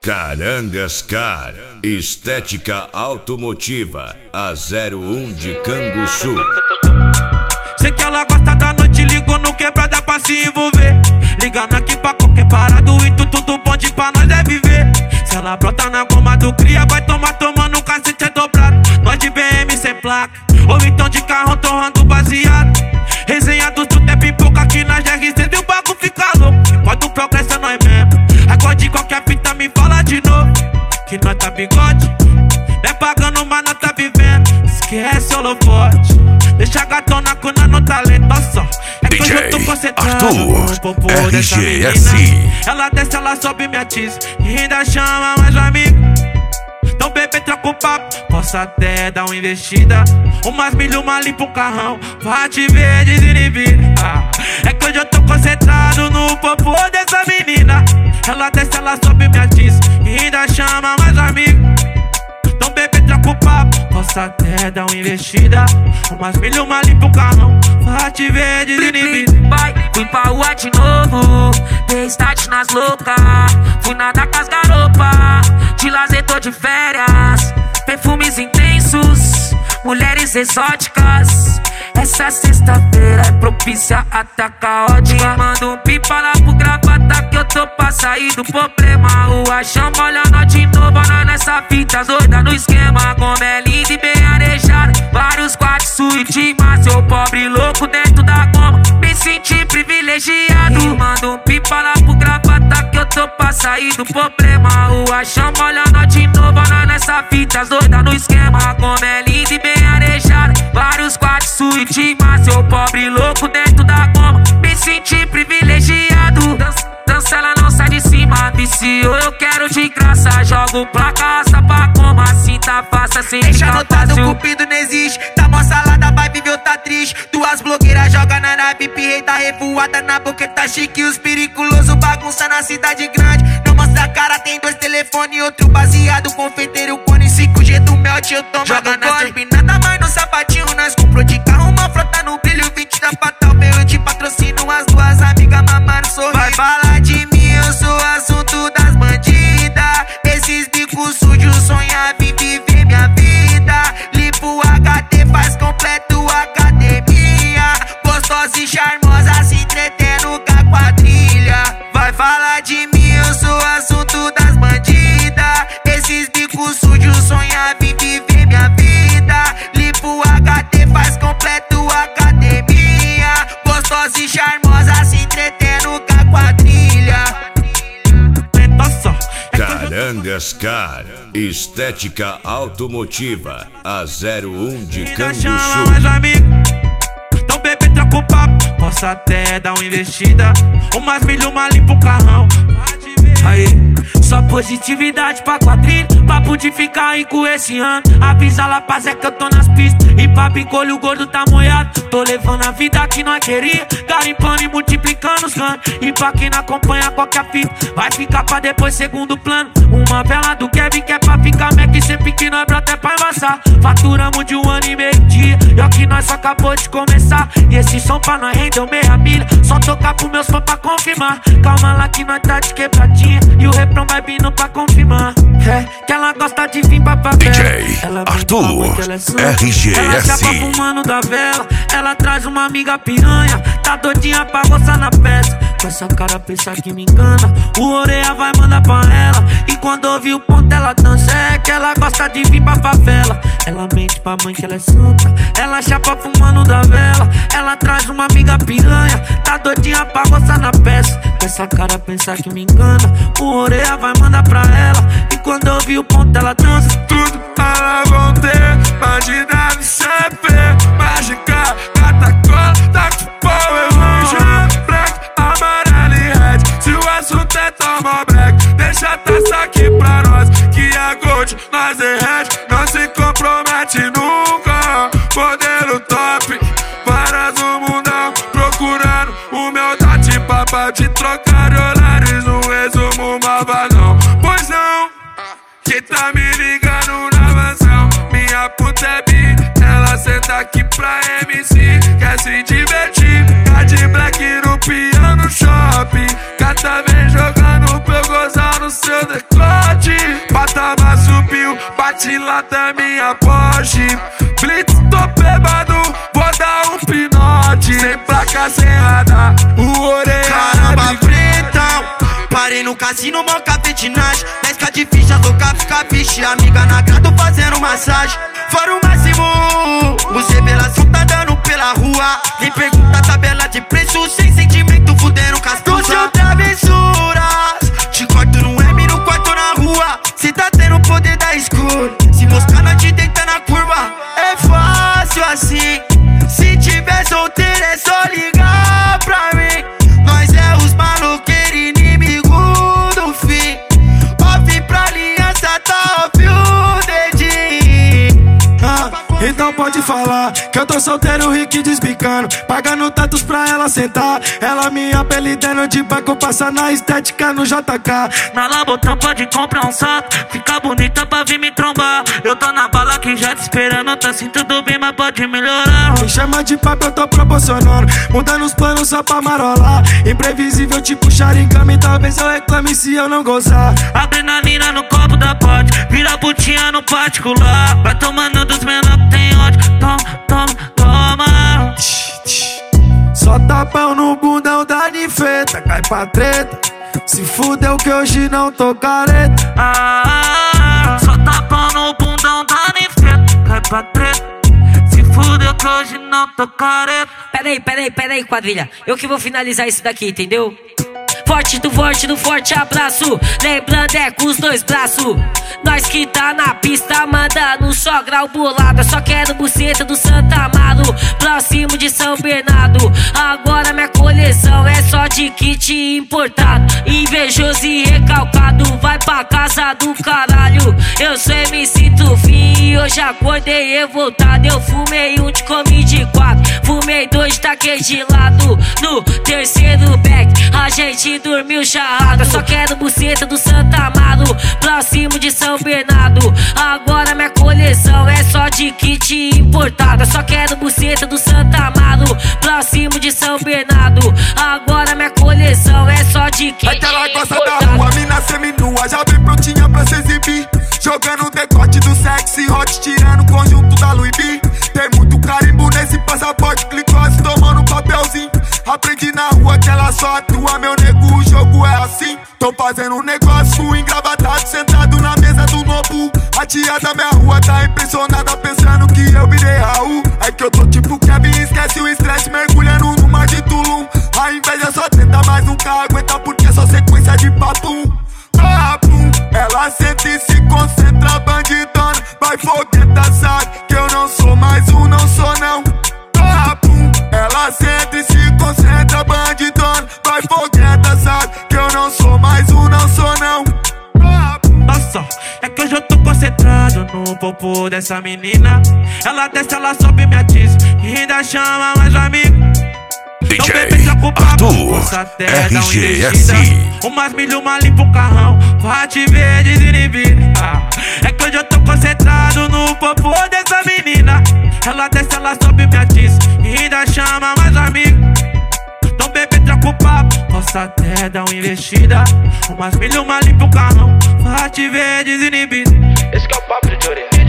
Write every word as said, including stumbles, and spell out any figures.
Carangas Car, estética automotiva, a zero um de Canguçu. Sei que ela gosta da noite, ligou no quebrada pra se envolver. Ligando aqui pra qualquer parado e tu tudo bonde pra nós é viver. Se ela brota na goma do cria, vai tomar tomando um cacete é dobrado. Nós de B M sem placa, ou então de carro torrando baseado. Resenha do tudo é pipoca aqui na G R C, viu o bagulho ficar louco. Pode o progresso é nós mesmo. Agora de qualquer fita me fala de novo que nós tá bigode, não é pagando, mas nós tá vivendo. Esquece o holofote, deixa a gatona com no talento, olha só. É que D J eu tô concentrado Arthur, no popô R dessa G S. menina. Ela desce, ela sobe, me atiça e ainda chama mais um amigo. Então bebê, troca o papo, posso até dar uma investida. Umas milho, uma limpa um carrão pra te ver desinibida. Ah, é que hoje eu tô concentrado no popô dessa menina. Ela desce, ela sobe, me atiça e ainda chama mais um amigo. Então bebê, troca o papo, posso até dar uma investida. Umas milho, uma limpa um carrão pra te ver desinibida. Vai, fui pra rua de novo, dei start nas loucas. Fui nadar com as garopas, de lazer tô de férias. Perfumes intensos, mulheres exóticas. Essa sexta-feira é propícia até caótica. Manda um pipa lá pro gravata que eu tô pra sair do problema. Rua chama, olha nós de novo, nós nessa fita doida no esquema. Como é linda e bem arejada, vários quartos, suíte, mas seu pobre louco dentro da goma. Me senti privilegiado. E manda um pipa lá pro gravata que eu tô pra sair do problema. Rua chama, olha nós de novo, nós nessa fita doida no esquema. Como é linda e bem arejada, vários quartos, suíte, mas seu pobre louco dentro da goma. Me senti privilegiado. Dança, dança, ela não sai de cima. Viciou, eu quero de graça. Jogo pra caça, pra coma. Assim tá fácil, assim deixa fica anotado, fácil. o cupido não existe. Tá mó salada, vai viver, tá triste. Duas blogueiras joga na nave, rei tá revoada na boca, tá chique. Os periculosos bagunça na cidade grande. Não mostra a cara, tem dois telefones, outro baseado. Confeiteiro, cone, cinco G do melt, eu tomo. Joga na turbinada, mas no sapatinho nós comprou de carro, uma frota no brilho, vinte da fatal. Veio de patrocínio, as duas amigas mamando sorriso. Vai falar de mim, eu sou assunto das bandidas. Esses bicos sujos sonham em viver minha vida. Limpa o H D, faz completo academia. Gostosa e charmosa, se entretendo com a quadrilha. Vai falar de mim, eu sou assunto das bandidas. Esses bicos sujos sonham em viver minha vida. Limpa o H D, faz completo academia. Gostosa e charmosa, se entretendo com a quadrilha. Carangas Car, estética automotiva, a zero um de Ainda chama Canguçu. mais um amigo. Então bebê, troca o papo, posso até dar uma investida. Umas milho, uma limpa um carrão. Aí, só positividade pra quadrilha. Papo de ficar rico esse ano. Avisa lá pra Zé que eu tô nas pistas. E pra picolho o gordo tá molhado. Tô levando a vida que nós queria, garimpando e multiplicando os canos. E pra quem não acompanha qualquer fita, vai ficar pra depois segundo plano. Uma vela do Kevin que é pra ficar Mac. Sempre que nós brota é pra embaçar. Faturamos de um ano e meio dia, e ó que nós só acabou de começar. E esse som pra nós rendeu meia milha. Só tocar pro meus fãs pra confirmar. Calma lá que nós tá de quebradinha, e o refrão vai vindo pra confirmar. É, que ela gosta de vir pra papel. D J ela Arthur, ela é R G ela S. chapa fumando da vela. Ela traz uma amiga piranha, tá doidinha pra roçar na peça. Com essa cara pensa que me engana, o orelha vai mandar pra ela. E quando ouve o ponto ela dança. É que ela gosta de vir pra favela. Ela mente pra mãe que ela é santa. Ela chapa fumando da vela. Ela traz uma amiga piranha, tá doidinha pra roçar na peça. Com essa cara pensa que me engana, o orelha vai mandar pra ela. E quando ouve o ponto ela dança. Tudo elas vão ter, mas de nave C P, mágica, gata cola, tá com power, roxa, black, amarelo e red. Se o assunto é tomar black, deixa a taça aqui pra nós, que a gold nós derrete, não se compromete nunca. Modelo top, várias no mundão, procurando humildade, papo de trocar olhares, no resumo malvadão. Pois não, que tá me ligando na mansão, minha puta é bi, ela senta aqui pra M C, quer se divertir. Tá de black no piano shopping, cada vez jogando pra eu gozar no seu decote. Matilata é minha Porsche. Blitz, tô bêbado, vou dar um pinote. Sem placa, sem radar, o orelha. Caramba, pretão, parei no cassino, mó capetinagem. Mesca de ficha, tô cap, capiche. Amiga na grado fazendo massagem. Fora o máximo, os revelação tá dando pela rua. Quem pergunta a tabela de preço, sem sentimento, fudendo castuça. Seu travessuras, te corto no M, no quarto na rua. Cê tá tendo o poder da escolha. Se moscar, não te deita na curva. É fácil assim. Se tiver solteiro é só ligar pra mim. Nós é os maloqueiros, inimigo do fim. Off pra aliança, tá off o dedinho. Ah, então pode falar que eu tô solteiro, rico e desbicando, pagando tantos pra ela sentar. Ela me apelidando de banco, passa na estética no J K. Na Labotão pode comprar um saco, fica bonita pra vir me trombar. Eu tô na bala que já te esperando, tá assim tudo bem, mas pode melhorar. Me chama de papo, eu tô proporcionando, mudando os planos só pra marolar. Imprevisível tipo Sharingan, talvez eu reclame se eu não gozar. Adrenalina no copo da pote, vira putinha no particular. Vai tomando dos menor que tem ódio, toma, toma, toma. Só tapão no bundão da nifeta, cai pra treta. Se fudeu que hoje não tô careta. Ah, só tapão no bundão da nifeta, cai pra treta. Se fudeu que hoje não tô careta. Peraí, peraí, peraí, quadrilha. Eu que vou finalizar isso daqui, entendeu? Forte do forte do forte abraço. Lembrando é com os dois braços. Nós que tá na pista mandando só grau bolado. Eu só quero buceta do Santa Amaro, próximo de São Bernardo. Agora minha coleção é só de kit importado. Invejoso e recalcado, vai pra casa do caralho. Eu sou M C Tufim e hoje acordei revoltado. Eu fumei um de comi de quatro, fumei dois de taquei de lado. No terceiro back a gente dormiu charrado. Eu só quero buceta do Santa Amaro, próximo de São Bernardo. Agora minha coleção é só de kit importado. Eu só quero buceta do Santa Amaro, próximo de São Bernardo. Agora minha coleção é só de kit importado. É que ela gosta da rua, mina seminua, já vem prontinha pra se exibir. Jogando o decote do sexy hot, tirando o conjunto da Louis V. Tem muito carimbo nesse passaporte, glicose tomando papelzinho. Aprendi na rua que ela só atua, meu nego, o jogo é assim. Tô fazendo um negócio engravatado, sentado na mesa do Nobu. A tia da minha rua tá impressionada, pensando que eu virei Raul. É que eu tô tipo Kevin, esquece o estresse, mergulhando no mar de Tulum. A inveja só tenta, mas nunca aguenta, porque é só sequência de papum. Papum, ela sente e se concentra, bandidona. Vai fogueta, sabe que eu não sou mais um, não sou não. Papum, ela sente e se concentra, bandidona. Vai fogueta, sabe que eu não sou mais um, não sou não. Nossa, é que hoje eu tô concentrado no popô dessa menina. Ela desce, ela sobe, me atiça e ainda chama mais um amigo. D J Arthur R G S. Umas milho, uma limpa um carrão, pra te ver desinibido. Ah, é que hoje eu tô concentrado no popô dessa menina. Ela desce, ela sobe, me atiça e ainda chama mais um amigo. Então bebê, troca o papo, posso até dar uma investida. Umas milho, uma limpa um carrão, pra te ver desinibido. Esse que é o papo de orelha.